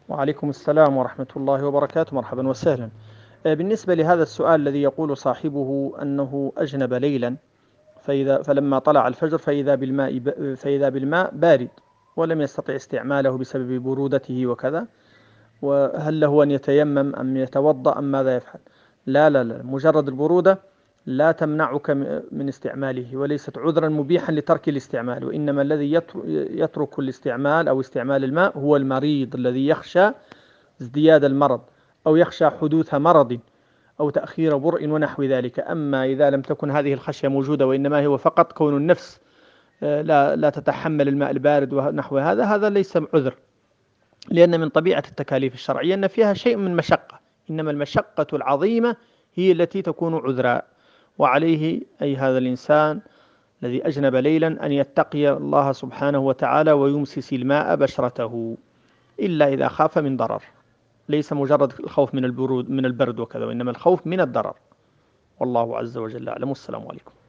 وعليكم السلام ورحمة الله وبركاته، مرحبا وسهلا. بالنسبة لهذا السؤال الذي يقول صاحبه أنه أجنب ليلا، فلما طلع الفجر فإذا بالماء بارد ولم يستطع استعماله بسبب برودته وكذا، وهل له أن يتيمم أم يتوضأ أم ماذا يفعل؟ لا لا لا، مجرد البرودة لا تمنعك من استعماله، وليست عذرا مبيحا لترك الاستعمال، وإنما الذي يترك الاستعمال أو استعمال الماء هو المريض الذي يخشى ازدياد المرض، أو يخشى حدوث مرض أو تأخير برء ونحو ذلك. أما إذا لم تكن هذه الخشية موجودة، وإنما هو فقط كون النفس لا تتحمل الماء البارد ونحو هذا، هذا ليس عذر، لأن من طبيعة التكاليف الشرعية أن فيها شيء من مشقة، إنما المشقة العظيمة هي التي تكون عذرا. وعليه أي هذا الإنسان الذي أجنب ليلا أن يتقي الله سبحانه وتعالى ويمسس الماء بشرته، إلا إذا خاف من ضرر، ليس مجرد الخوف من البرد وكذا، وإنما الخوف من الضرر. والله عز وجل أعلم. والسلام عليكم.